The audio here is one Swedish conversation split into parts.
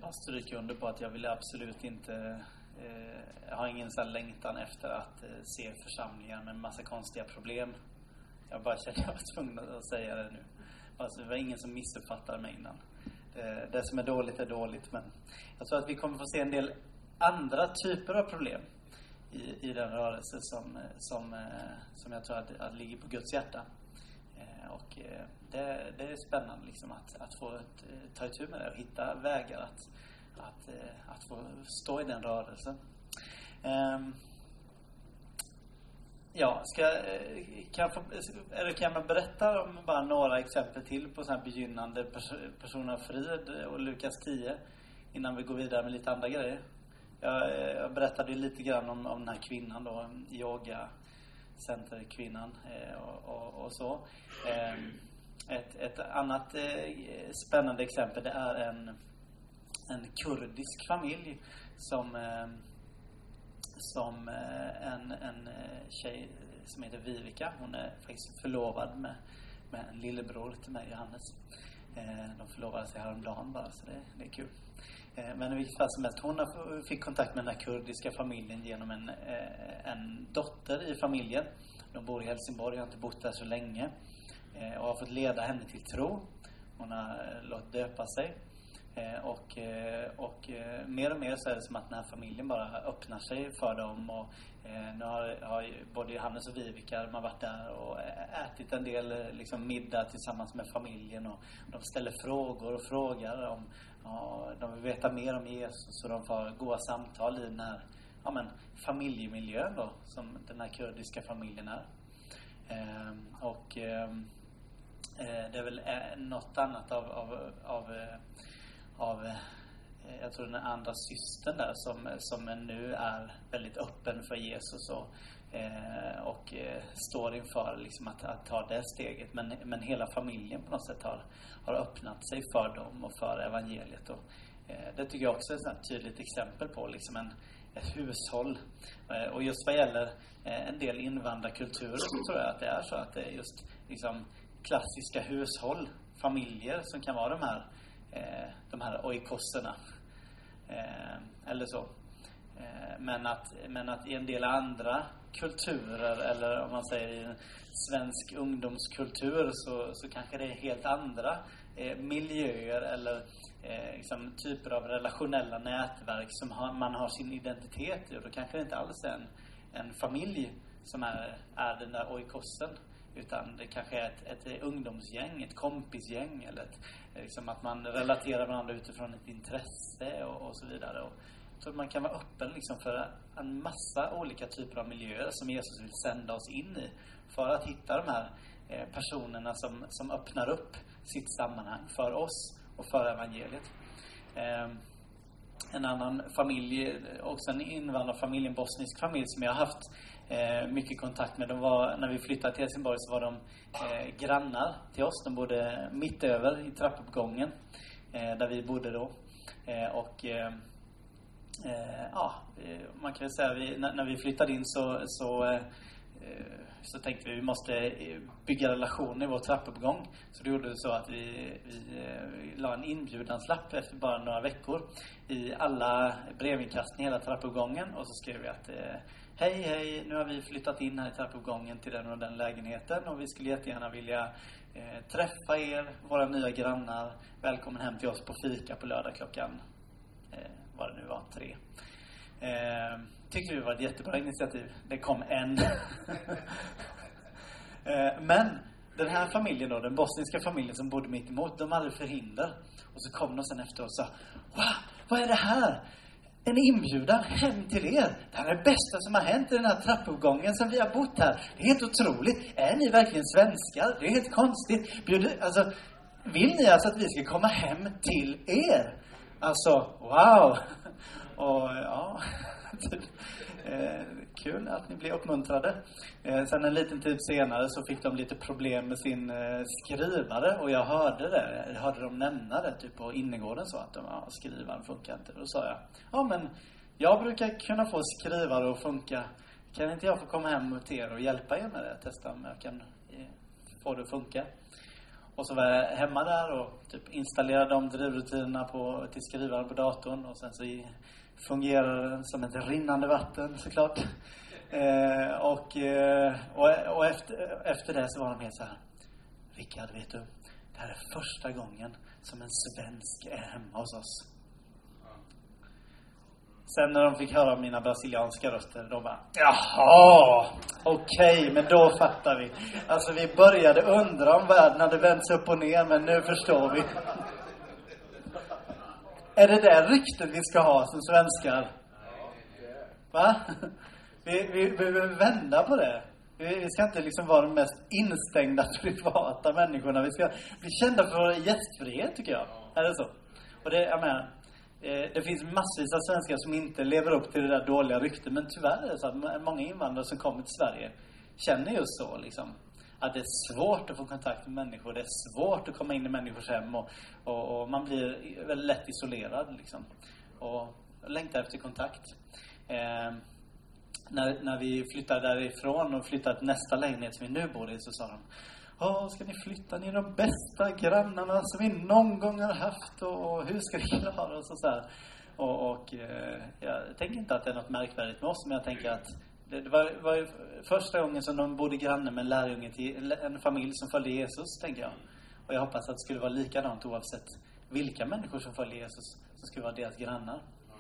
bara stryka under på att jag vill absolut inte... jag har ingen sån längtan efter att se församlingar med en massa konstiga problem. Jag bara känner att jag var tvungen att säga det nu. Alltså, det var ingen som missuppfattade mig innan. Det som är dåligt, men jag tror att vi kommer få se en del andra typer av problem i den rörelse som jag tror att ligger på Guds hjärta. Och det är spännande liksom att få ta itu med det och hitta vägar att få stå i den rörelsen. Ja, kan man berätta om bara några exempel till på sån här begynnande personer av frid och Lukas 10 innan vi går vidare med lite andra grejer? Jag berättade ju lite grann om den här kvinnan då, yogacenterkvinnan och så. Ett annat spännande exempel, det är en kurdisk familj som en tjej som heter Vivica. Hon är faktiskt förlovad med en lillebror till mig, Johannes. De förlovade sig häromdagen bara, så det är kul. Men i vilket fall som helst, hon fick kontakt med den här kurdiska familjen genom en dotter i familjen. De bor i Helsingborg, har inte bott där så länge. Och har fått leda henne till tro. Hon har låtit döpa sig. Och mer och mer så är det som att den här familjen bara öppnar sig för dem. Och nu har både Johannes och Vivica, de har varit där och ätit en del liksom middag tillsammans med familjen. Och de ställer frågor och frågar om de vill veta mer om Jesus. Så de får goda samtal i den här familjemiljön då, som den här kurdiska familjen är. Det är väl något annat av jag tror den andra systern där som nu är väldigt öppen för Jesus och står inför liksom att ta det steget, men hela familjen på något sätt har öppnat sig för dem och för evangeliet, och det tycker jag också är ett tydligt exempel på liksom ett hushåll. Och just vad gäller en del invandrarkulturer så tror jag att det är så att det är just liksom klassiska hushåll, familjer som kan vara de här oikosserna eller så. Men att i en del andra kulturer, eller om man säger i en svensk ungdomskultur, så kanske det är helt andra miljöer eller liksom typer av relationella nätverk som man har sin identitet i, och då kanske det inte alls är en familj som är den där oikossen, utan det kanske är ett ungdomsgäng, ett kompisgäng, eller liksom att man relaterar varandra utifrån ett intresse och så vidare. Och så man kan vara öppen liksom för en massa olika typer av miljöer som Jesus vill sända oss in i, för att hitta de här personerna som öppnar upp sitt sammanhang för oss och för evangeliet. En annan familj, också en invandrarfamilj, en bosnisk familj som jag har haft mycket kontakt med. De var, när vi flyttade till Helsingborg så var de grannar till oss. De bodde mitt över i trappuppgången där vi bodde då. Man kan väl säga när vi flyttade in så tänkte vi måste bygga relationer i vår trappuppgång. Så då gjorde vi så att vi la en inbjudanslapp efter bara några veckor i alla brevinkast i hela trappuppgången, och så skrev vi att hej, nu har vi flyttat in här i trappuppgången till den och den lägenheten, och vi skulle jättegärna vilja träffa er, våra nya grannar. Välkommen hem till oss på fika på lördag klockan vad det nu var, 3. Tyckte vi var ett jättebra initiativ. Det kom en. Men den här familjen då, den bosniska familjen som bodde mitt emot, de hade förhinder. Och så kom de sen efter och sa: wow, vad är det här? En inbjudan hem till er. Det här är det bästa som har hänt i den här trappuppgången som vi har bott här. Det är helt otroligt. Är ni verkligen svenskar? Det är helt konstigt. Vill ni alltså att vi ska komma hem till er? Alltså, wow. Och ja, kul att ni blir uppmuntrade. Sen en liten tid senare så fick de lite problem med sin skrivare, och jag hörde dem nämna det typ på innergården, så att skrivaren funkar inte. Då sa jag: men jag brukar kunna få skrivare att funka. Kan inte jag få komma hem till er och hjälpa er med det? Testa om jag kan få det att funka. Och så var jag hemma där och typ installerade de drivrutinerna till skrivaren på datorn. Och sen så fungerar den som ett rinnande vatten såklart. Och efter det så var de helt så här: Rickard, vet du, det här är första gången som en svensk är hemma hos oss. Sen när de fick höra mina brasilianska röster, de bara: jaha, okej, men då fattar vi. Alltså vi började undra om världen hade vänts upp och ner, men nu förstår vi. Är det där ryktet vi ska ha som svenskar? Va? Vi behöver vända på det. Vi ska inte liksom vara de mest instängda privata människorna. Vi ska bli kända för vår gästfrihet, tycker jag. Är det så? Och jag menar, det finns massvis av svenskar som inte lever upp till det där dåliga ryktet. Men tyvärr är det så att många invandrare som kommer till Sverige känner just så liksom. Att det är svårt att få kontakt med människor. Det är svårt att komma in i människors hem. Och man blir väldigt lätt isolerad liksom. Och längtar efter kontakt. När vi flyttade därifrån och flyttade till nästa lägenhet som vi nu bor i, så sa de: ska ni flytta? Ni är de bästa grannarna som vi någon gång har haft. Och hur ska vi klara oss? Och så här. Och jag tänker inte att det är något märkvärdigt med oss. Men jag tänker att det var ju första gången som de bodde granne med en lärjunge till en familj som följde Jesus, tänker jag. Och jag hoppas att det skulle vara likadant oavsett vilka människor som följer Jesus, som skulle vara deras grannar.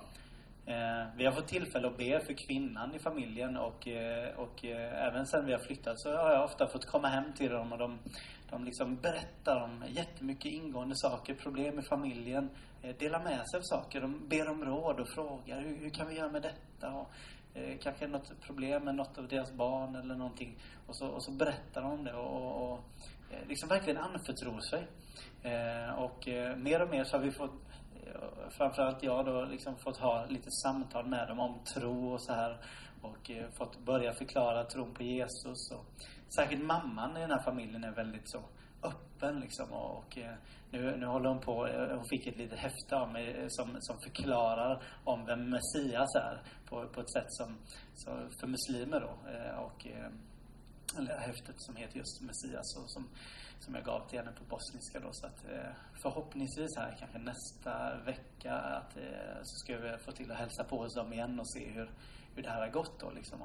Vi har fått tillfälle att be för kvinnan i familjen och även sen vi har flyttat så har jag ofta fått komma hem till dem och de liksom berättar om jättemycket ingående saker, problem i familjen, delar med sig av saker, de ber om råd och frågar hur kan vi göra med detta, och kanske något problem med något av deras barn eller någonting, och så berättar de om det och liksom verkligen anförtror sig, och mer och mer så har vi fått, framförallt jag då, liksom fått ha lite samtal med dem om tro och så här, och fått börja förklara tron på Jesus, och särskilt mamman i den här familjen är väldigt så öppen liksom, och nu håller hon på, hon fick ett litet häfte av mig som förklarar om vem Messias är på ett sätt som för muslimer då, och eller häftet som heter just Messias, och som jag gav till henne på bosniska då, så att förhoppningsvis här kanske nästa vecka att så ska vi få till att hälsa på oss dem igen och se hur det här har gått då liksom,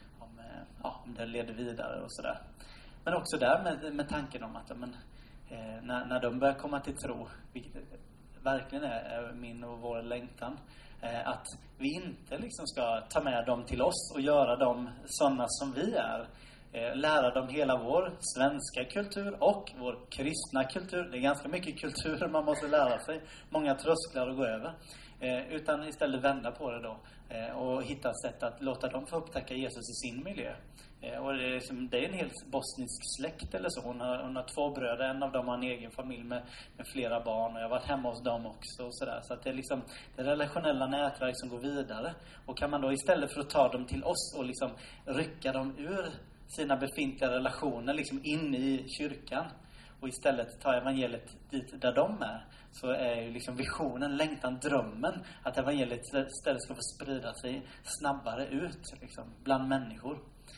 om det leder vidare och sådär. Men också där med tanken om att när de börjar komma till tro, vilket verkligen är min och vår längtan, att vi inte liksom ska ta med dem till oss och göra dem sådana som vi är. Lära dem hela vår svenska kultur och vår kristna kultur. Det är ganska mycket kulturer man måste lära sig. Många trösklar att gå över. Utan istället vända på det då. Och hitta sätt att låta dem få upptäcka Jesus i sin miljö. Och det är en helt bosnisk släkt eller så. Hon har 2 bröder. En av dem har en egen familj med flera barn. Och jag har varit hemma hos dem också. Och sådär. Så att det är liksom det relationella nätverk som går vidare. Och kan man då istället för att ta dem till oss och liksom rycka dem ur sina befintliga relationer liksom in i kyrkan och istället ta evangeliet dit där de är, så är ju liksom visionen, längtan, drömmen att evangeliet istället ska få sprida sig snabbare ut liksom bland människor.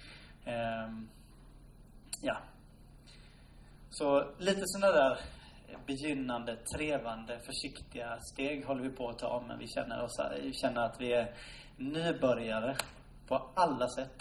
Ja. Så lite sådana där begynnande, trevande, försiktiga steg håller vi på att ta, men vi känner att vi är nybörjare på alla sätt.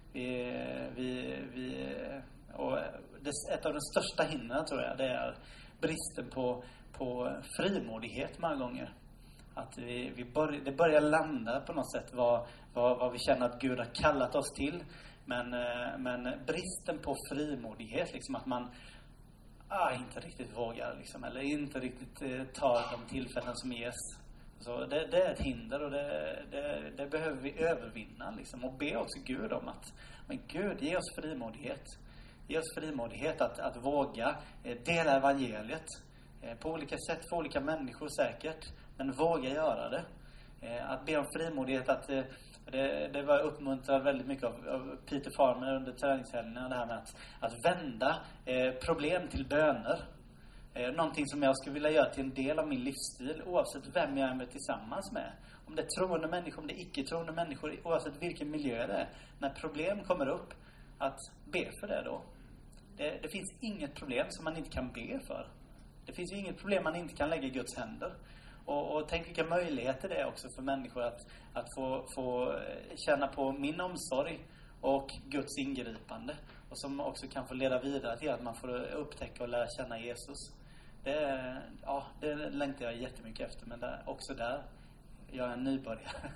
Och ett av de största hindren tror jag, det är bristen på frimodighet många gånger. Att det börjar landa på något sätt vad vi känner att Gud har kallat oss till, men bristen på frimodighet liksom, att man inte riktigt vågar liksom, eller inte riktigt tar de tillfällen som ges. Så det är ett hinder, och det behöver vi övervinna liksom, och be också Gud om att, men Gud, ge oss frimodighet. Ge oss frimodighet att våga dela evangeliet på olika sätt för olika människor säkert, men våga göra det. Att be om frimodighet, att det var uppmuntrat väldigt mycket av Peter Farmer under träningshelgerna, det här med att vända problem till böner. Någonting som jag skulle vilja göra till en del av min livsstil, oavsett vem jag är med tillsammans med. Om det är troende människor, om det är icke-troende människor, oavsett vilken miljö det är. När problem kommer upp, att be för det då. Det finns inget problem som man inte kan be för. Det finns ju inget problem man inte kan lägga i Guds händer. Och tänk vilka möjligheter det är också för människor att få känna på min omsorg och Guds ingripande. Och som också kan få leda vidare till att man får upptäcka och lära känna Jesus. Det längtar jag jättemycket efter. Men också där, jag är en nybörjare.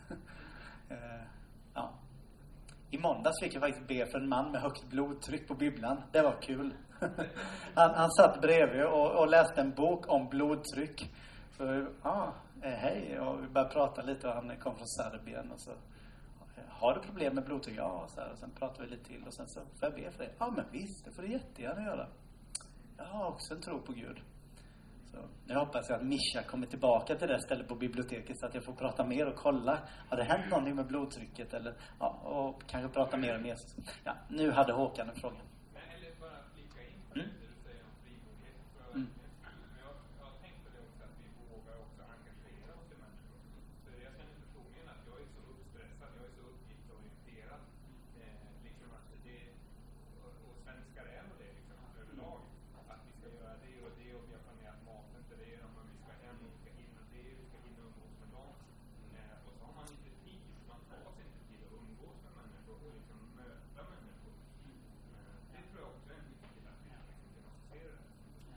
I måndags fick jag faktiskt be för en man med högt blodtryck på bibblan. Det var kul. Han satt bredvid och läste en bok om blodtryck. Så, hej. Och vi började prata lite och han kom från Serbien. Och så, har du problem med blodtryck? Ja, så här. Och sen pratade vi lite till. Och sen så, får jag be för det? Ja, men visst, det får du jättegärna göra. Jag har också en tro på Gud. Så nu hoppas jag att Mischa kommer tillbaka till det stället på biblioteket så att jag får prata mer och kolla. Har det hänt någonting med blodtrycket? Eller, och kanske prata mer om Jesus. Ja, nu hade Håkan en fråga. Eller bara flika in på det du säger om frivillighet. Jag har tänkt på det också att vi vågar också engagera oss i människor. Så jag känner personligen att jag är så uppstressad, jag är så uppgiftsorienterad. Liksom att det, och svenskar är nog det liksom överlag. Att vi ska göra det och det och vi har planerat maten till det. Men vi ska hem, vi ska hinna det, vi ska hinna umgås med dem. Och så har man inte tid, man tar sig inte tid att umgås med människor och liksom möta människor. Det tror jag också är en viktig att vi ser det.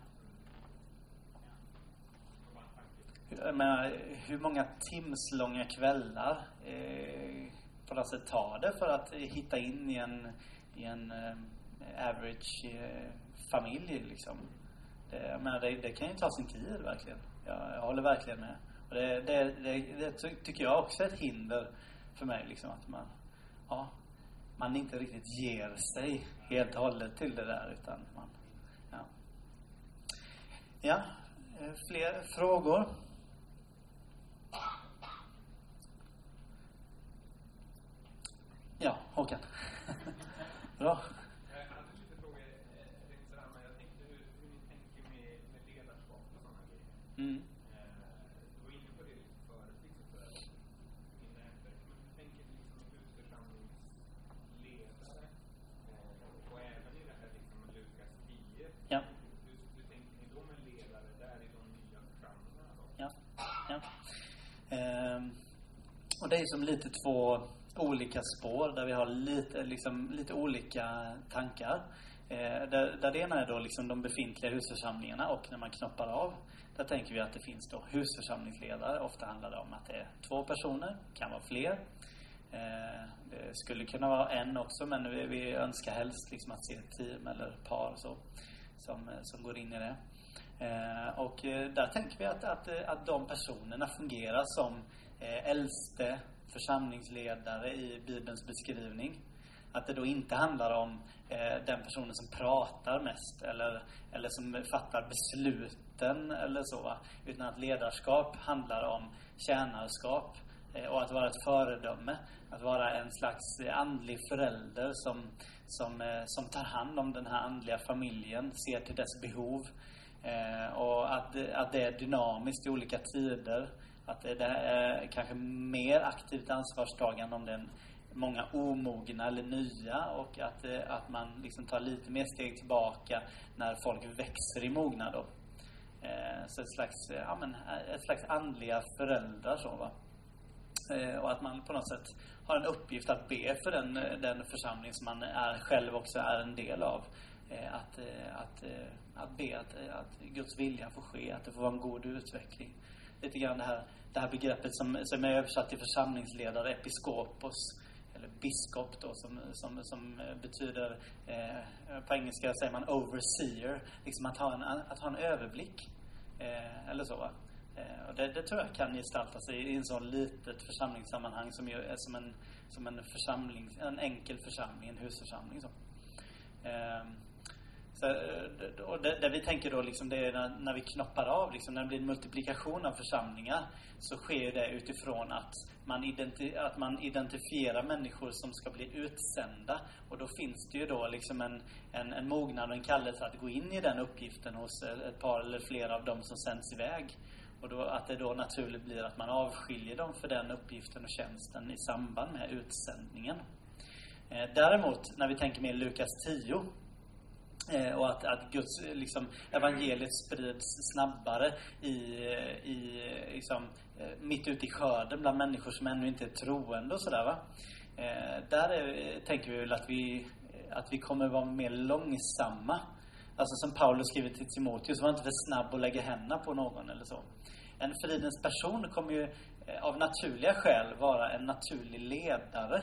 Men hur många timslånga kvällar på något sätt tar det för att hitta in i en average familj liksom? Det kan ju ta sin tid verkligen. Jag håller verkligen med. Och det tycker jag också är ett hinder för mig liksom, att man inte riktigt ger sig helt och hållet till det där, utan man fler frågor? Ja, Håkan. Bra. Jag hade lite frågor rent sådär, men jag tänkte hur ni tänker med ledarskap och sådana grejer. Du var inne på det lite förut, liksom för att hinna efter. Men hur tänker ni liksom husförsamlingsledare och även i det här liksom Lukas 10? Ja. Hur tänker ni då med ledare där i de nya församlingarna då? Ja. Och det är som lite två olika spår där vi har lite olika tankar. Där det ena är då liksom de befintliga husförsamlingarna, och när man knoppar av, där tänker vi att det finns då husförsamlingsledare. Ofta handlar det om att det är 2 personer, kan vara fler. Det skulle kunna vara en också, men vi önskar helst liksom att se ett team eller par så, som går in i det. Och där tänker vi att de personerna fungerar som äldste församlingsledare i Bibelns beskrivning. Att det då inte handlar om den personen som pratar mest eller som fattar besluten eller så, utan att ledarskap handlar om tjänarskap och att vara ett föredöme, att vara en slags andlig förälder som tar hand om den här andliga familjen, ser till dess behov, och att det är dynamiskt i olika tider. Att det är kanske mer aktivt ansvarstagande om det är många omogna eller nya, och att man liksom tar lite mer steg tillbaka när folk växer i mognad då. Så ett slags andliga föräldrar så, va. Och att man på något sätt har en uppgift att be för den församling som man själv också är en del av. Att be att Guds vilja får ske, att det får vara en god utveckling. Lite grann det här begreppet som är översatt till församlingsledare, episkopos, eller biskop då, som betyder, på engelska säger man overseer, liksom att ha en överblick, eller så, va. Och det tror jag kan gestalta sig i en sån litet församlingssammanhang som ju är som en församling, en enkel församling, en husförsamling så. Och det vi tänker då liksom, det är när vi knoppar av liksom, när det blir en multiplikation av församlingar, så sker det utifrån att man identifierar människor som ska bli utsända, och då finns det ju då liksom en mognad och en kallelse att gå in i den uppgiften hos ett par eller flera av dem som sänds iväg, och då att det då naturligt blir att man avskiljer dem för den uppgiften och tjänsten i samband med utsändningen. Däremot när vi tänker med Lukas 10, Och att Guds liksom, evangeliet sprids snabbare liksom, mitt ute i skörden bland människor som ännu inte är troende och sådär, va. Tänker vi väl att vi kommer vara mer långsamma. Alltså som Paulus skriver till Timoteus, var inte för snabb att lägga händerna på någon eller så. En fridens person kommer ju av naturliga skäl vara en naturlig ledare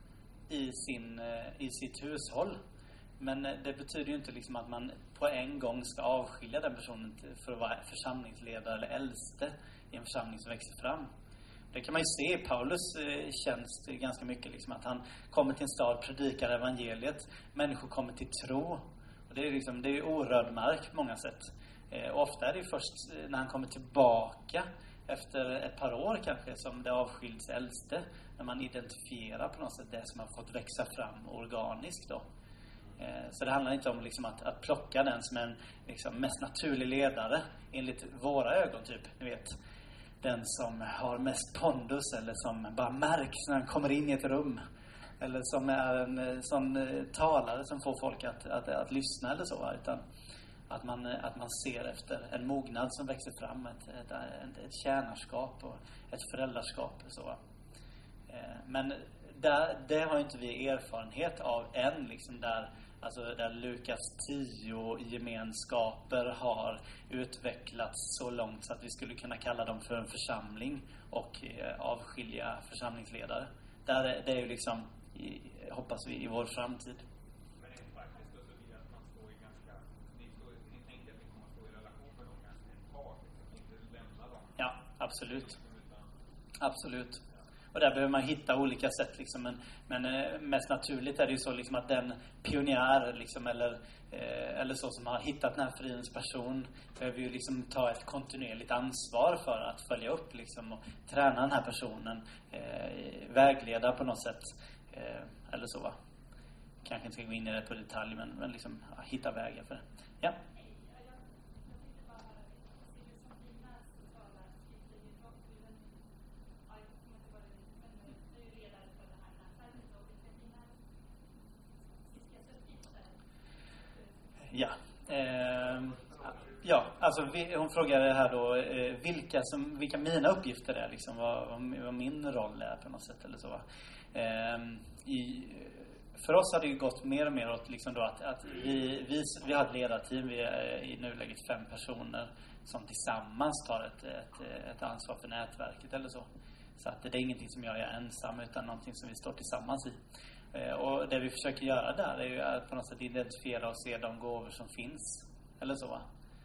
i sitt hushåll. Men det betyder ju inte liksom att man på en gång ska avskilja den personen för att vara församlingsledare eller äldste i en församling som växer fram. Det kan man ju se i Paulus tjänst ganska mycket liksom, att han kommer till en stad, predikar evangeliet, människor kommer till tro. Och det är liksom, det är orörd mark på många sätt. Ofta är det först när han kommer tillbaka efter ett par år kanske som det avskiljs äldste, när man identifierar på något sätt det som har fått växa fram organiskt då. Så det handlar inte om liksom att plocka den som en liksom mest naturlig ledare enligt våra ögon, typ, ni vet, den som har mest pondus eller som bara märks när han kommer in i ett rum, eller som är en sån talare som får folk att lyssna eller så, utan att man ser efter en mognad som växer fram, ett tjänarskap och ett föräldraskap så. Men det har inte vi erfarenhet av än liksom, där Lukas 10 gemenskaper har utvecklats så långt så att vi skulle kunna kalla dem för en församling och avskilja församlingsledare. Det är ju liksom, hoppas vi, i vår framtid. Men det är faktiskt så blir att man står i ganska, ni tänker att ni kommer att stå i relation med dem ganska ett tag, liksom, inte lämna dem. Ja, absolut. Absolut. Och där behöver man hitta olika sätt liksom, men mest naturligt är det ju så liksom, att den pionjär liksom, eller så som har hittat den här fridens person behöver ju liksom ta ett kontinuerligt ansvar för att följa upp liksom, och träna den här personen, vägleda på något sätt, eller så, va. Kanske inte ska gå in i det på detalj, men liksom hitta vägar för det. Ja. Ja. Ja, alltså hon frågade här då vilka mina uppgifter är liksom, vad min roll är på något sätt eller så. För oss har det ju gått mer och mer åt liksom då att vi har ett ledarteam, vi är i nuläget 5 personer som tillsammans tar ett ansvar för nätverket eller så. Så att det är ingenting som jag gör ensam, utan någonting som vi står tillsammans i. Och det vi försöker göra där är ju att på något sätt identifiera och se de gåvor som finns eller så,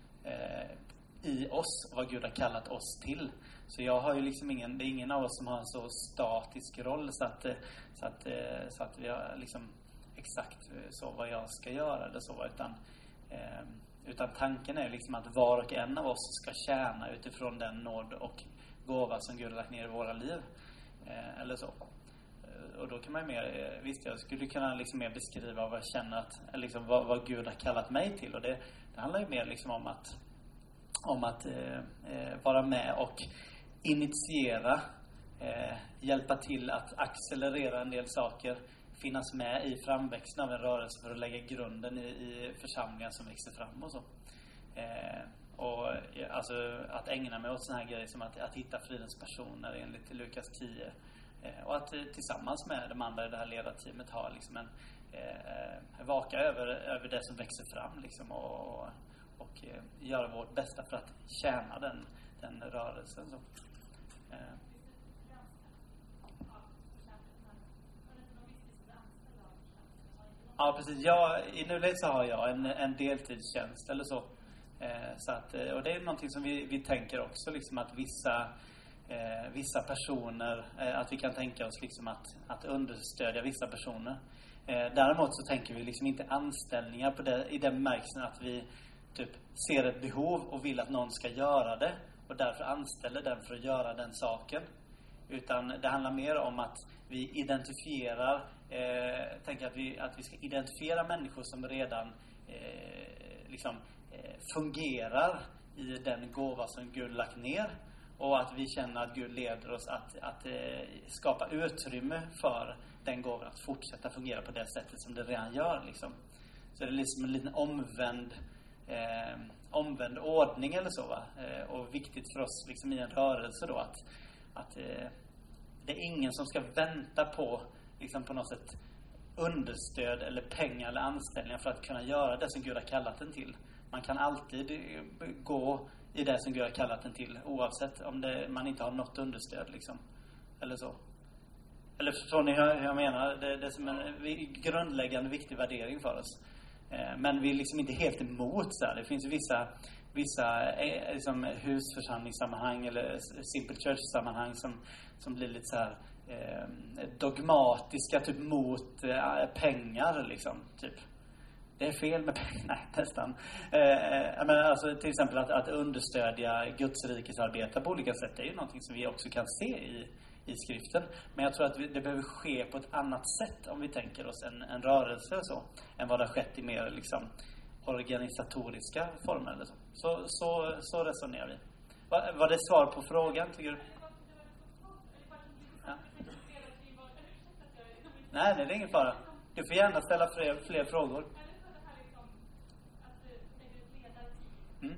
i oss, vad Gud har kallat oss till. Så jag har ju liksom det är ingen av oss som har en så statisk roll så att vi har liksom exakt så vad jag ska göra eller så, utan tanken är liksom att var och en av oss ska tjäna utifrån den nåd och gåva som Gud har lagt ner i våra liv, eller så. Och då kan man mer, visst, jag skulle kunna liksom mer beskriva vad jag känner att liksom vad Gud har kallat mig till, och det handlar ju mer liksom om att vara med och initiera, hjälpa till att accelerera en del saker, finnas med i framväxten av en rörelse för att lägga grunden i församlingar som växer fram och så. Och alltså att ägna mig åt såna här grejer som att hitta fridens personer enligt Lukas 10, och att tillsammans med de andra i det här ledarteamet ha liksom vaka över det som växer fram liksom, och göra vårt bästa för att tjäna den rörelsen så. Ja, precis. I nuläget så har jag en deltidstjänst eller så. Så att, och det är någonting som vi tänker också liksom, att vissa personer, att vi kan tänka oss liksom att understödja vissa personer. Däremot så tänker vi liksom inte anställningar på det, i den bemärkelsen att vi typ ser ett behov och vill att någon ska göra det och därför anställer den för att göra den saken. Utan det handlar mer om att vi identifierar, tänker att vi ska identifiera människor som redan fungerar i den gåva som Gud lagt ner, och att vi känner att Gud leder oss att skapa utrymme för den gåvan att fortsätta fungera på det sättet som det redan gör liksom. så är det liksom en liten omvänd ordning eller så, va? Och viktigt för oss liksom i en rörelse då att det är ingen som ska vänta på liksom på något sätt understöd eller pengar eller anställningar för att kunna göra det som Gud har kallat en till. Man kan alltid gå i det som Gud har kallat en till, oavsett om man inte har något understöd liksom, eller så. Eller förstår ni hur jag menar? Det är som en grundläggande viktig värdering för oss. Men vi är liksom inte helt emot så här. Det finns vissa liksom husförsamlingssammanhang eller simple church-sammanhang som blir lite så här dogmatiska typ mot pengar liksom, typ. Det är fel med pengar, nej, nästan. Men alltså till exempel att understödja Guds rikesarbete på olika sätt är ju någonting som vi också kan se i skriften. Men jag tror att det behöver ske på ett annat sätt om vi tänker oss en rörelse eller så, än vad det har skett i mer liksom organisatoriska former eller så resonerar vi. Var det svar på frågan, tycker du? Ja. Nej, det är ingen fara. Du får gärna ställa fler frågor. Mm.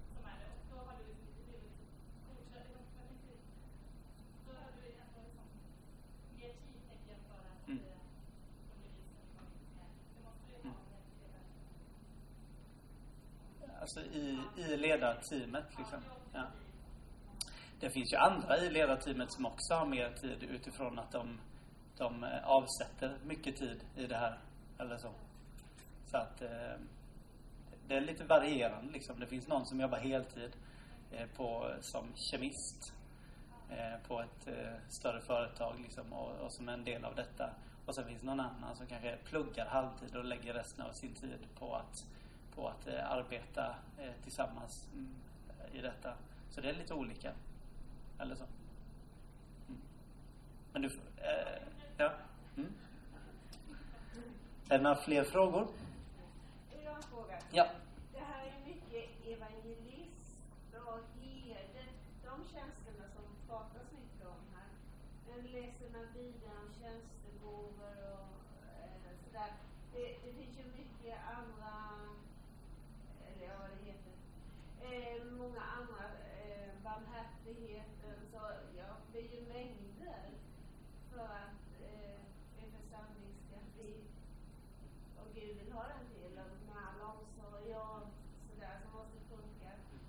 Alltså i ledarteamet liksom. Ja. Det finns ju andra i ledarteamet som också har mer tid utifrån att de avsätter mycket tid i det här eller så. Så att det är lite varierande liksom. Det finns någon som jobbar heltid som kemist på ett större företag liksom, och som är en del av detta. Och sen finns någon annan som kanske pluggar halvtid och lägger resten av sin tid på att arbeta tillsammans i detta. Så det är lite olika. Eller så. Mm. Men du ja. Mm. Är det några fler frågor? Jag har en fråga. Ja. Det här är mycket evangelist och herde. De tjänsterna som pratas mycket om här. Men läser man vidare om tjänstegåvor och sådär. Det finns ju mycket andra, eller vad det heter. Många andra barmhärtigheter. Så ja, det är ju mängder för att en församling ska bli, och Gud vill ha den till, och med all omsorg och sådär som måste funka.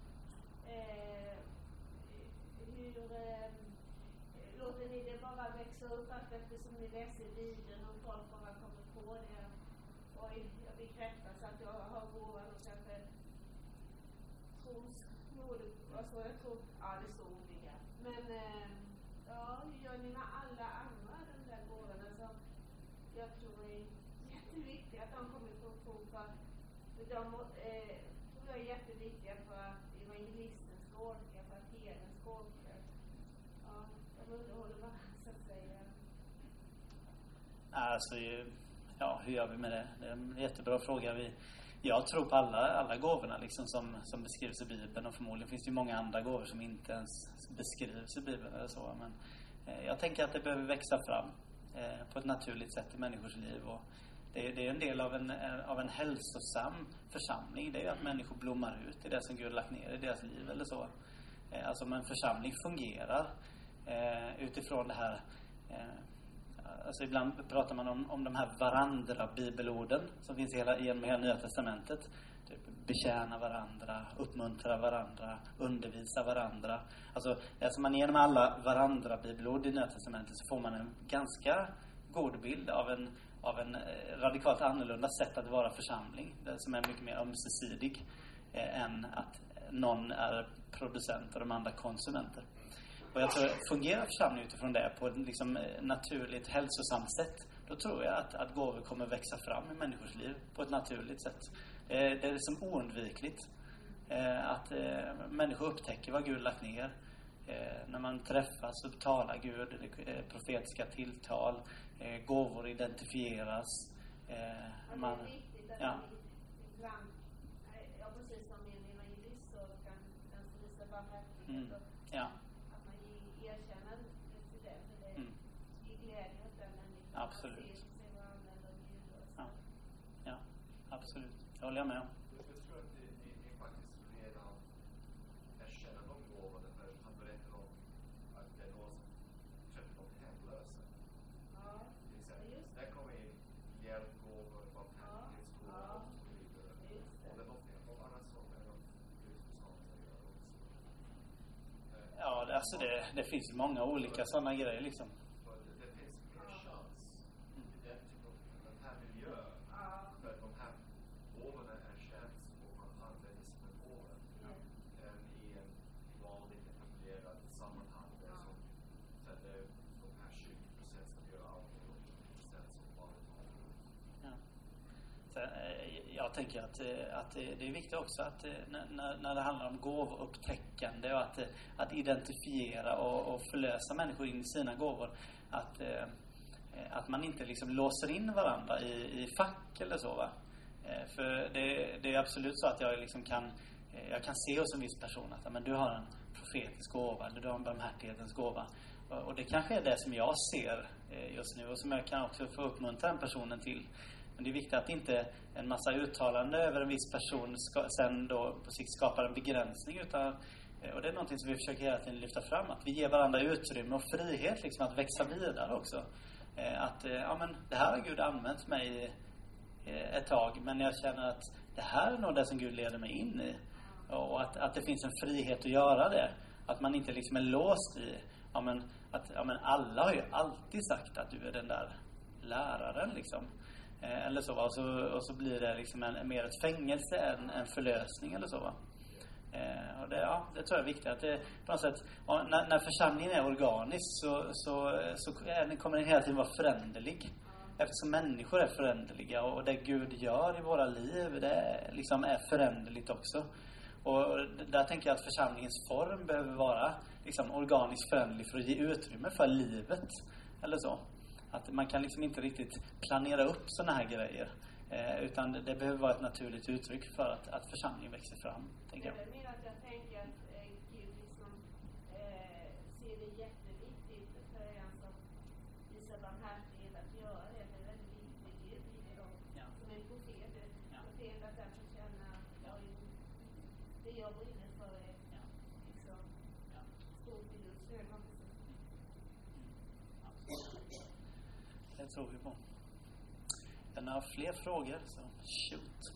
Låter ni det bara växa upp att eftersom ni läser Bibeln och folk bara kommer på det? Och jag bekräftas att jag har gåvan och kanske trosmod, alltså jag tror, ja det är så olika. Men ja, hur gör ni med alla andra de där gåvorna som jag tror är jätteviktiga att de kommer på tro för de tror jag är jätteviktiga för att evangelisten ska orka, för att herden ska orka. Ja, de underhåller varandra så att säga. Alltså, ja, hur gör vi med det? Det är en jättebra fråga. Jag tror på alla gåvorna liksom som beskrivs i Bibeln, och förmodligen finns det ju många andra gåvor som inte ens beskrivs i Bibeln eller så, men jag tänker att det behöver växa fram på ett naturligt sätt i människors liv, och det är en del av en hälsosam församling. Det är ju att människor blommar ut i det som Gud har lagt ner i deras liv eller så. Alltså om en församling fungerar utifrån det här. Alltså ibland pratar man om de här varandra-bibelorden som finns genom hela Nya Testamentet. Typ betjäna varandra, uppmuntra varandra, undervisa varandra. Alltså läser man igenom alla varandra-bibelord i Nya Testamentet så får man en ganska god bild av en radikalt annorlunda sätt att vara församling. Som är mycket mer ömsesidig än att någon är producent och de andra konsumenter. Och jag tror att fungerar församling utifrån det på ett liksom naturligt hälsosamt sätt, då tror jag att gåvor kommer växa fram i människors liv på ett naturligt sätt. Det är liksom oundvikligt att människor upptäcker vad Gud lagt ner. När man träffas så talar Gud, profetiska tilltal, gåvor identifieras. Det är viktigt att ibland, ja precis som en evangelist så kan visa barmhärtighet. Ja. Erkänna till det, för det är glädje åt den människan. Absolut. Ja. Ja, absolut. absolut. Jag håller med om. Jag tror att ni faktiskt redan erkänner de gåvorna, för han berättar om att det är någon som köper någon hemlösa. Ja, Till exempel. just det. Där kommer in hjälpgåvor, barmhärtighetsgåvor och så vidare. Just det. Och det är något annat som är något Kristus har att göra också. Ja, alltså det finns många olika sådana grejer liksom. För det finns mer chans i den typen av den här miljön. Ja. För att de här gåvorna erkänns och man använder som en gåva än i en vanligt etablerad sammanhang där som sätter de här 20% som gör allt och 80% som bara tar. Ja. Så, jag tänker att det är viktigt också att när det handlar om gåvoupptäckande och att identifiera och förlösa människor in i sina gåvor, att man inte liksom låser in varandra i fack eller så, va? För det är absolut så att jag liksom jag kan se hos en viss person att men du har en profetisk gåva eller du har en barmhärtighetens gåva, och det kanske är det som jag ser just nu och som jag kan också få uppmuntra den personen till. Men det är viktigt att inte en massa uttalande över en viss person sen då på sikt skapar en begränsning, utan, och det är någonting som vi försöker hela tiden lyfta fram, att vi ger varandra utrymme och frihet liksom att växa vidare också. Men det här har Gud använt mig ett tag, men jag känner att det här är nog det som Gud leder mig in i, och att det finns en frihet att göra det, att man inte liksom är låst i alla har ju alltid sagt att du är den där läraren liksom, eller så, och så blir det liksom mer ett fängelse än en förlösning eller så, va? Och det tror jag är viktigt att det på något sätt, när församlingen är organisk så kommer den hela tiden vara föränderlig, eftersom människor är föränderliga, och det Gud gör i våra liv, det liksom är föränderligt också. Och där tänker jag att församlingens form behöver vara liksom organiskt föränderlig för att ge utrymme för livet eller så. Att man kan liksom inte riktigt planera upp såna här grejer, utan det behöver vara ett naturligt uttryck för att församlingen växer fram, tänker jag. Det är mer att jag tänker att Gud liksom ser det jätteviktigt för en som visar barmhärtighet att göra det. Det är väldigt viktigt i det då. Ja. Som en profet. Ja. Profet att den som känner att det jag brinner för är liksom stort i Guds ögon. Det tror vi på. Är det några fler frågor så shoot.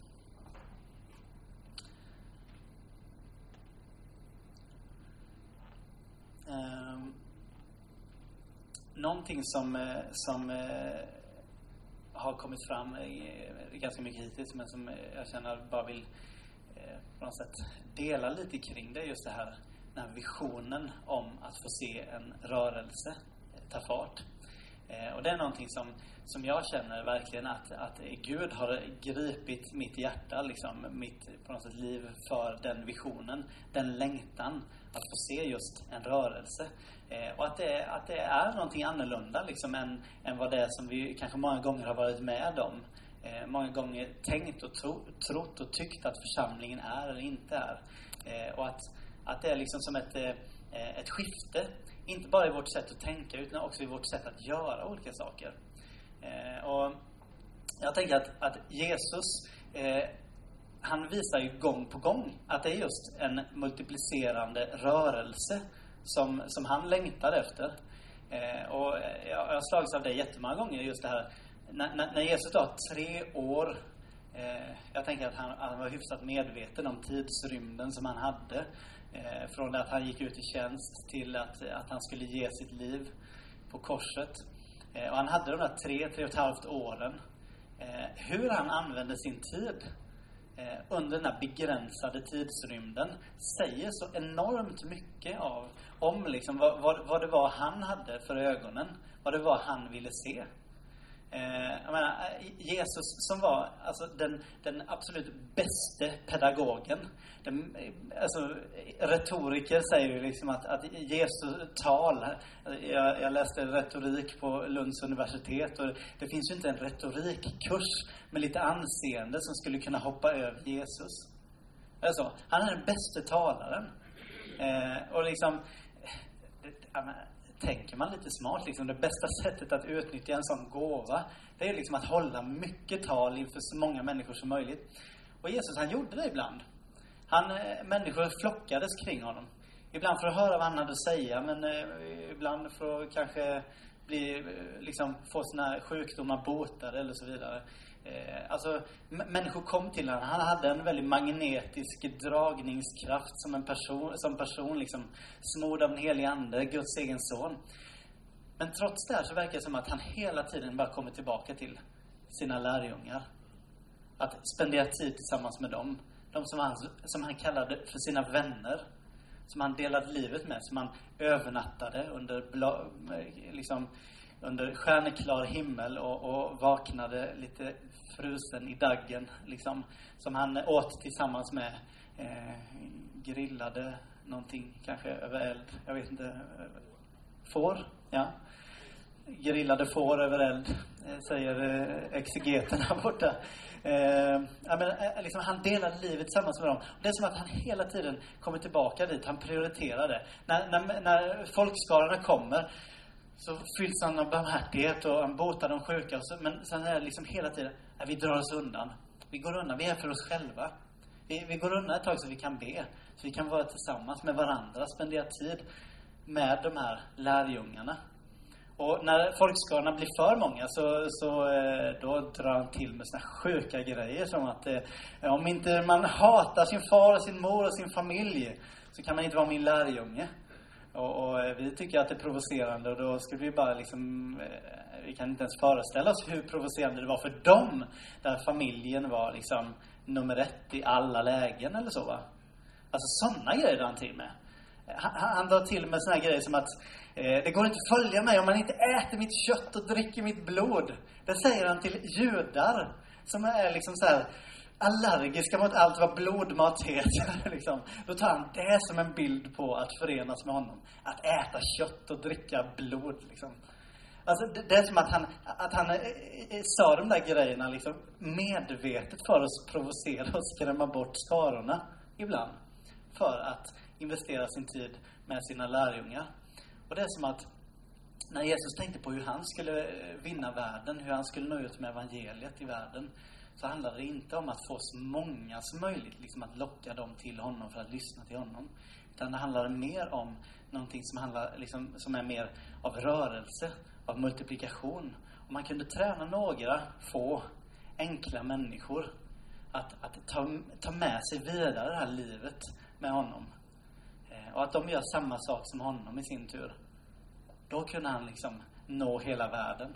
Någonting som har kommit fram ganska mycket hittills, men som jag känner bara vill på något sätt dela lite kring, det är just det här, den här visionen om att få se en rörelse ta fart. Och det är någonting som jag känner verkligen att Gud har gripit mitt hjärta, liksom mitt på något sätt liv, för den visionen, den längtan att få se just en rörelse. Och att det är någonting annorlunda liksom än vad det är som vi kanske många gånger har varit med om. Många gånger tänkt och trott och tyckt att församlingen är eller inte är. Och att det är liksom som ett skifte, inte bara i vårt sätt att tänka utan också i vårt sätt att göra olika saker. Och jag tänker att Jesus han visar ju gång på gång att det är just en multiplicerande rörelse som han längtar efter. Och jag har slagits av det jättemånga gånger, just det här när Jesus har 3 år. Jag tänker att han var hyfsat medveten om tidsrymden som han hade, från att han gick ut i tjänst till att han skulle ge sitt liv på korset. Och han hade de där 3,5 åren. Hur han använde sin tid under den här begränsade tidsrymden säger så enormt mycket om liksom vad det var han hade för ögonen, vad det var han ville se. Jag menar, Jesus som var alltså den absolut bästa pedagogen. Retoriker säger ju liksom att Jesus tal, jag läste retorik på Lunds universitet, och det finns ju inte en retorikkurs med lite anseende som skulle kunna hoppa över Jesus. Alltså, han är den bästa talaren. Och liksom tänker man lite smart liksom. Det bästa sättet att utnyttja en sån gåva, det är liksom att hålla mycket tal inför så många människor som möjligt. Och Jesus, han gjorde det ibland. Människor flockades kring honom. Ibland för att höra vad han hade att säga, men ibland för att kanske få sina sjukdomar botade eller så vidare. Alltså, människor kom till honom. Han hade en väldigt magnetisk dragningskraft som person liksom, smord av den helige ande, Guds egen son. Men trots det så verkar det som att han hela tiden bara kommer tillbaka till sina lärjungar. Att spendera tid tillsammans med dem. De som han kallade för sina vänner. Som han delade livet med. Som han övernattade under stjärneklar himmel och vaknade lite frusen i daggen. Liksom, som han åt tillsammans med. Grillade någonting kanske över eld. Jag vet inte. Får, ja. Grillade får över eld, säger exegeterna borta. Han delade livet tillsammans med dem. Det är som att han hela tiden kommer tillbaka dit. Han prioriterar det. När folkskarorna kommer så fylls han av barmhärtighet och han botar de sjuka. Men sen är det liksom hela tiden, vi drar oss undan. Vi går undan, vi är för oss själva. Vi går undan ett tag så vi kan be. Så vi kan vara tillsammans med varandra, spendera tid med de här lärjungarna. Och när folkskarorna blir för många så då drar han till med såna sjuka grejer som att om inte man hatar sin far och sin mor och sin familj så kan man inte vara min lärjunge. Och vi tycker att det är provocerande och då skulle vi bara vi kan inte ens föreställa oss hur provocerande det var för dem där familjen var liksom nummer 1 i alla lägen eller så, va? Alltså sådana grejer drar han till med. Han drar till med såna grejer som att det går inte att följa mig om man inte äter mitt kött och dricker mitt blod. Det säger han till judar som är liksom så här allergiska mot allt vad blodmat heter. Liksom. Då tar han det som en bild på att förenas med honom. Att äta kött och dricka blod. Liksom. Alltså det är som att han sa de där grejerna liksom medvetet för att provocera och skrämma bort skarorna ibland. För att investera sin tid med sina lärjungar. Och det är som att när Jesus tänkte på hur han skulle vinna världen, hur han skulle nå ut med evangeliet i världen, så handlade det inte om att få så många som möjligt, liksom att locka dem till honom för att lyssna till honom. Utan det handlade mer om någonting som är mer av rörelse, av multiplikation. Och man kunde träna några få enkla människor att ta med sig vidare det här livet med honom. Och att de gör samma sak som honom i sin tur. Då kunde han liksom nå hela världen.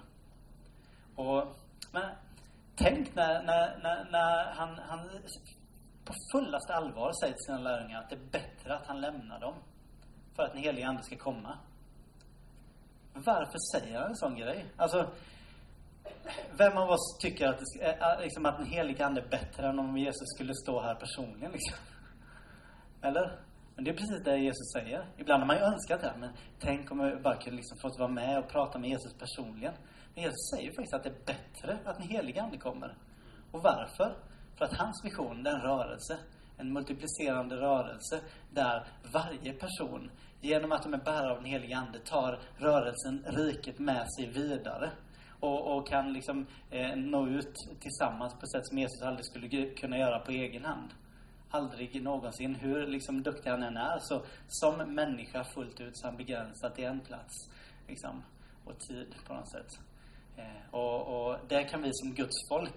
Men tänk när han på fullaste allvar säger till sina lärjungar att det är bättre att han lämnar dem för att den helige ande ska komma. Varför säger han en sån grej? Alltså, vem av oss tycker att att den helige ande är bättre än om Jesus skulle stå här personligen liksom? Eller? Men det är precis det Jesus säger. Ibland har man ju önskat det här, men tänk om jag bara kunde liksom fått vara med och prata med Jesus personligen. Men Jesus säger faktiskt att det är bättre att den helige ande kommer. Och varför? För att hans vision är en rörelse. En multiplicerande rörelse där varje person, genom att de är bärare av den helige ande, tar rörelsen, riket med sig vidare. Och kan liksom nå ut tillsammans på ett sätt som Jesus aldrig skulle kunna göra på egen hand. Aldrig någonsin, hur liksom duktig han än är, så som människa fullt ut så han begränsat till en plats liksom, och tid på något sätt. Och där kan vi som Guds folk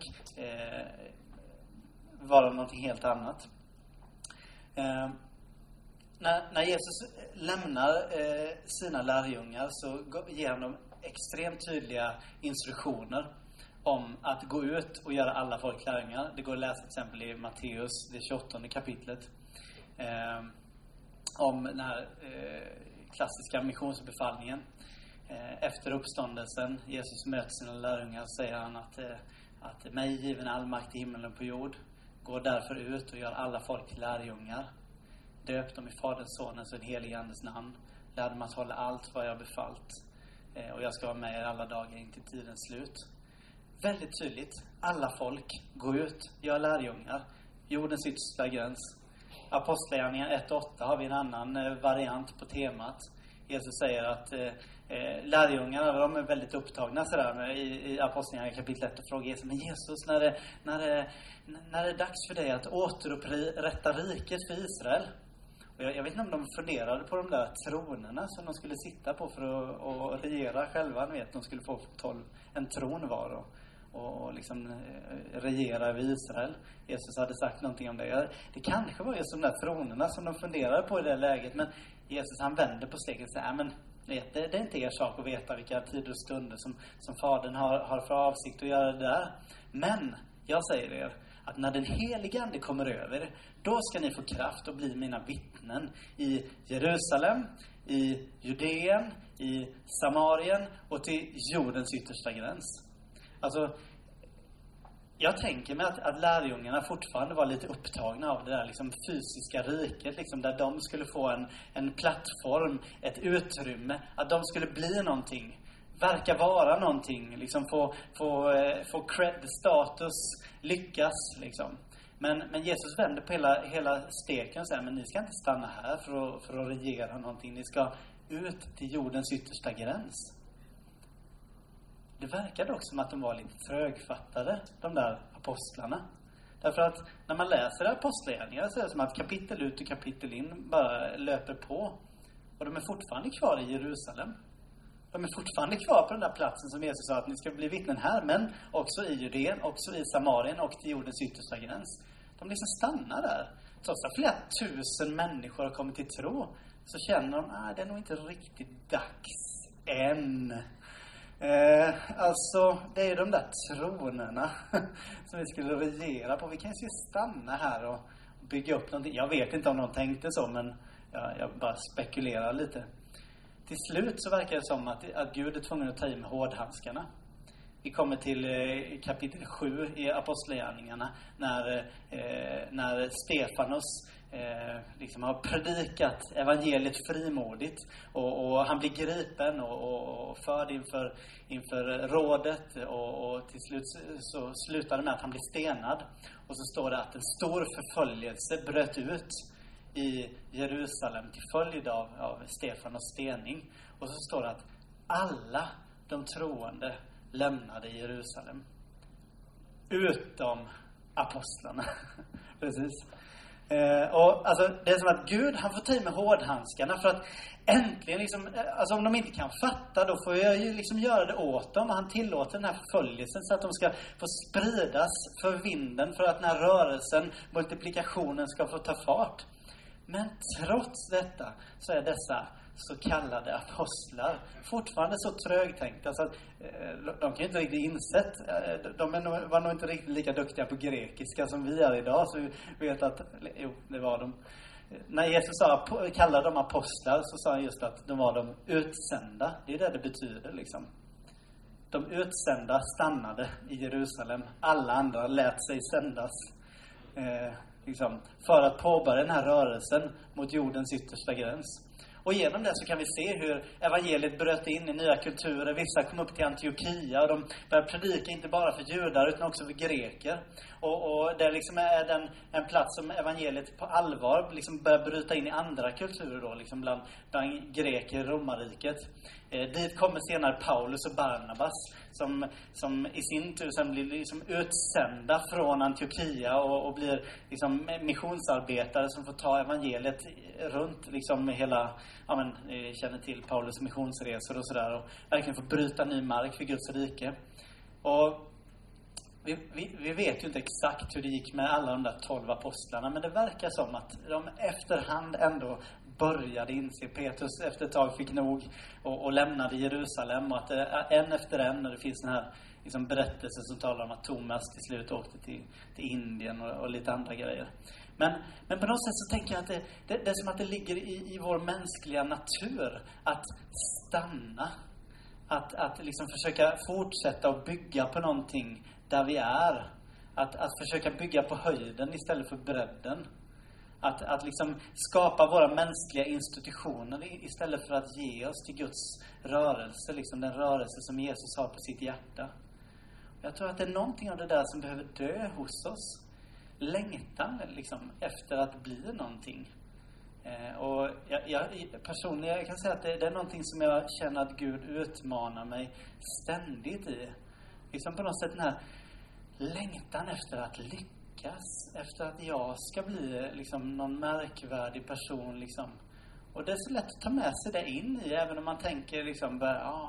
vara någonting helt annat. När Jesus lämnar sina lärjungar så ger han dem extremt tydliga instruktioner om att gå ut och göra alla folk lärjungar. Det går att läsa till exempel i Matteus, det 28 kapitlet. Om den här klassiska missionsbefallningen. Efter uppståndelsen, Jesus möter sina lärjungar, säger han att mig given all makt i himmelen och på jord. Gå därför ut och gör alla folk till lärjungar. Döp dem i Faderns, Sonens och den helige Andes namn. Lär dem att hålla allt vad jag har befallt. Och jag ska vara med er alla dagar in till tidens slut. Väldigt tydligt. Alla folk, gå ut, gör lärjungar. Jordens yttersta gräns. Apostlagärningarna 1:8 har vi en annan variant på temat. Jesus säger att lärjungarna, de är väldigt upptagna sådär i Apostlagärningarna kapitel 1 och frågar Jesus, men Jesus, när är det dags för dig att återupprätta riket för Israel? Och jag vet inte om de funderade på de där tronerna som de skulle sitta på för att regera själva. Ni vet, de skulle få 12 en tron var och liksom regera över Israel. Jesus hade sagt någonting om det. Det kanske var just de där tronerna som de funderade på i det läget. Men Jesus, han vänder på stegen och säger, men det är inte er sak att veta vilka tider och stunder som Fadern har för avsikt att göra det där. Men jag säger er att när den heliga ande kommer över, då ska ni få kraft att bli mina vittnen i Jerusalem, i Judeen, i Samarien och till jordens yttersta gräns. Alltså, jag tänker mig att lärjungarna fortfarande var lite upptagna av det där liksom fysiska riket, liksom, där de skulle få en plattform, ett utrymme, att de skulle bli någonting, verka vara någonting, liksom få cred, status, lyckas liksom. Men Jesus vänder på hela steken och säger, men ni ska inte stanna här för att regera någonting, ni ska ut till jordens yttersta gräns. Det verkade också som att de var lite trögfattade, de där apostlarna. Därför att när man läser apostlagärningarna så är det som att kapitel ut och kapitel in bara löper på. Och de är fortfarande kvar i Jerusalem. De är fortfarande kvar på den där platsen som Jesus sa att ni ska bli vittnen här, men också i Judeen, också i Samarien och till jordens yttersta gräns. De liksom stannar där. Trots att flera tusen människor har kommit till tro, så känner de att det är nog inte riktigt dags än. Alltså, det är de där tronerna som vi skulle regera på. Vi kan ju stanna här och bygga upp någonting. Jag vet inte om de tänkte så, men jag bara spekulerar lite. Till slut så verkar det som att Gud är tvungen att ta i med hårdhandskarna. Vi kommer till kapitel 7 i Apostlagärningarna när Stefanos liksom har predikat evangeliet frimodigt och han blir gripen och förd inför rådet och till slut så slutar det med att han blir stenad. Och så står det att en stor förföljelse bröt ut i Jerusalem till följd av Stefanos stening. Och så står det att alla de troende lämnade Jerusalem utom apostlarna. Precis. Och alltså, det är som att Gud, han får ta i med hårdhandskarna för att äntligen liksom, alltså om de inte kan fatta, då får jag ju liksom göra det åt dem. Han tillåter den här förföljelsen så att de ska få spridas för vinden, för att den här rörelsen, multiplikationen, ska få ta fart. Men trots detta så är dessa så kallade apostlar fortfarande så trögtänkta så att de kan ju inte riktigt insett. De var nog inte riktigt lika duktiga på grekiska som vi är idag, så vi vet att, jo, det var de. När Jesus kallade dem apostlar, så sa han just att de var de utsända. Det är det betyder liksom. De utsända stannade i Jerusalem. Alla andra lät sig sändas liksom, för att påbörja den här rörelsen mot jordens yttersta gräns. Och genom det så kan vi se hur evangeliet bröt in i nya kulturer. Vissa kom upp till Antiochia och de började predika inte bara för judar utan också för greker. Och det liksom är en plats som evangeliet på allvar liksom börjar bryta in i andra kulturer då, liksom bland greker i romarriket. Dit kommer senare Paulus och Barnabas som i sin tur sen blir liksom utsända från Antiochia och blir liksom missionsarbetare som får ta evangeliet runt liksom hela, ja men, känner till Paulus missionsresor och sådär, och verkligen får bryta ny mark för Guds rike. Och vi vet ju inte exakt hur det gick med alla de där 12 apostlarna, men det verkar som att de efterhand ändå började inse. Petrus efter ett tag fick nog och lämnade Jerusalem, och att en efter en, och det finns den här liksom berättelser som talar om att Thomas till slut åkte till Indien och lite andra grejer. Men på något sätt så tänker jag att det är som att det ligger i vår mänskliga natur att stanna. Att liksom försöka fortsätta och bygga på någonting där vi är. Att försöka bygga på höjden istället för bredden. Att liksom skapa våra mänskliga institutioner istället för att ge oss till Guds rörelse. Liksom den rörelse som Jesus har på sitt hjärta. Jag tror att det är någonting av det där som behöver dö hos oss. Längtan liksom efter att bli någonting. Och jag personligen kan säga att det är någonting som jag känner att Gud utmanar mig ständigt i. Liksom på något sätt den här längtan efter att lyckas. Efter att jag ska bli liksom någon märkvärdig person liksom. Och det är så lätt att ta med sig det in i, även om man tänker liksom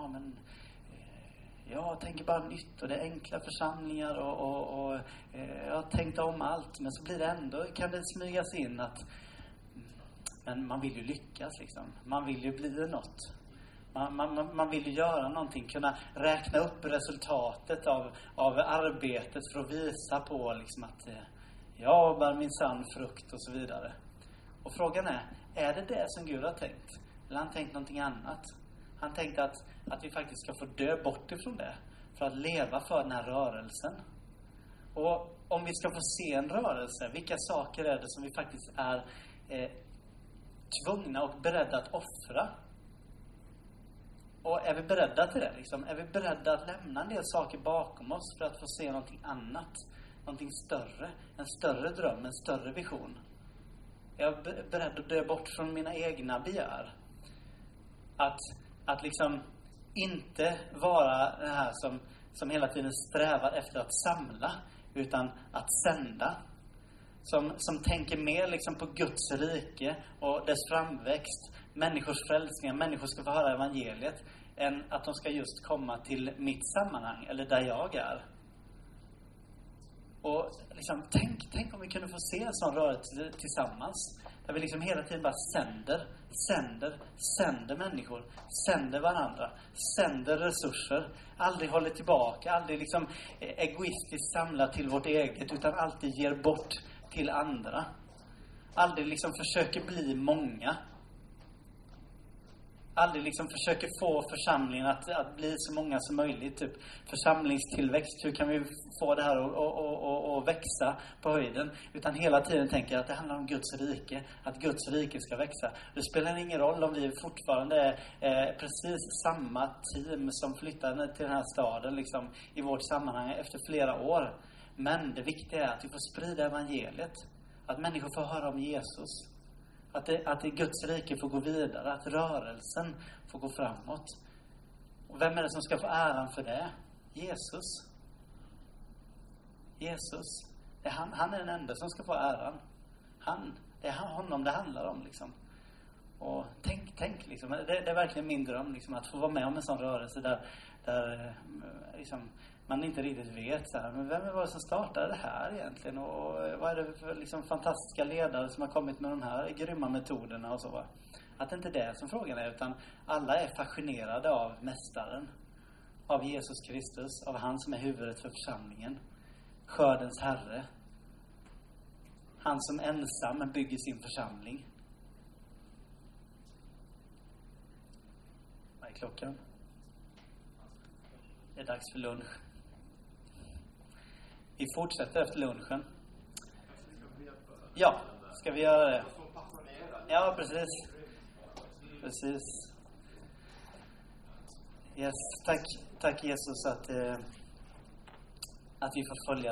jag tänker bara nytt och det är enkla församlingar och jag har tänkt om allt, men så blir det ändå, kan det smygas in att men man vill ju lyckas liksom. Man vill ju bli något. Man vill ju göra någonting, kunna räkna upp resultatet av arbetet för att visa på liksom att jag bär min sann frukt och så vidare. Och frågan är det som Gud har tänkt? Eller har han tänkt någonting annat? Han tänkte att vi faktiskt ska få dö bort ifrån det för att leva för den här rörelsen. Och om vi ska få se en rörelse, vilka saker är det som vi faktiskt är tvungna och beredda att offra? Och är vi beredda till det liksom? Är vi beredda att lämna en del saker bakom oss för att få se någonting annat? Någonting större, en större dröm, en större vision. Jag är beredd att dö bort från mina egna begär. Att liksom inte vara det här som hela tiden strävar efter att samla, utan att sända. Som tänker mer liksom på Guds rike och dess framväxt, människors frälsningar, människor ska få höra evangeliet, än att de ska just komma till mitt sammanhang eller där jag är. Och liksom, tänk om vi kunde få se en sån rörelse tillsammans. Där vi liksom hela tiden bara sänder människor, sänder varandra, sänder resurser. Aldrig håller tillbaka, aldrig liksom egoistiskt samlar till vårt eget, utan alltid ger bort till andra. Aldrig liksom försöker bli många. Aldrig liksom försöker få församlingen att bli så många som möjligt. Typ församlingstillväxt. Hur kan vi få det här att växa på höjden? Utan hela tiden tänker att det handlar om Guds rike. Att Guds rike ska växa. Det spelar ingen roll om vi fortfarande är precis samma team som flyttade till den här staden liksom, i vårt sammanhang efter flera år. Men det viktiga är att vi får sprida evangeliet. Att människor får höra om Jesus. Att Guds rike får gå vidare. Att rörelsen får gå framåt. Och vem är det som ska få äran för det? Jesus. Han är den enda som ska få äran. Det är honom det handlar om liksom. Och tänk liksom. Det är verkligen min dröm liksom, att få vara med om en sån rörelse där liksom, man inte riktigt vet så här, men vem var det som startade det här egentligen, och vad är det för liksom fantastiska ledare som har kommit med de här grymma metoderna och så. Att det inte är det som frågan är, utan alla är fascinerade av mästaren, av Jesus Kristus, av han som är huvudet för församlingen, skördens herre, han som ensam bygger sin församling. Vad är klockan? Det är dags för lunch. Vi fortsätter efter lunchen. Ja, ska vi göra det? Ja, precis. Yes, tack Jesus att vi får följa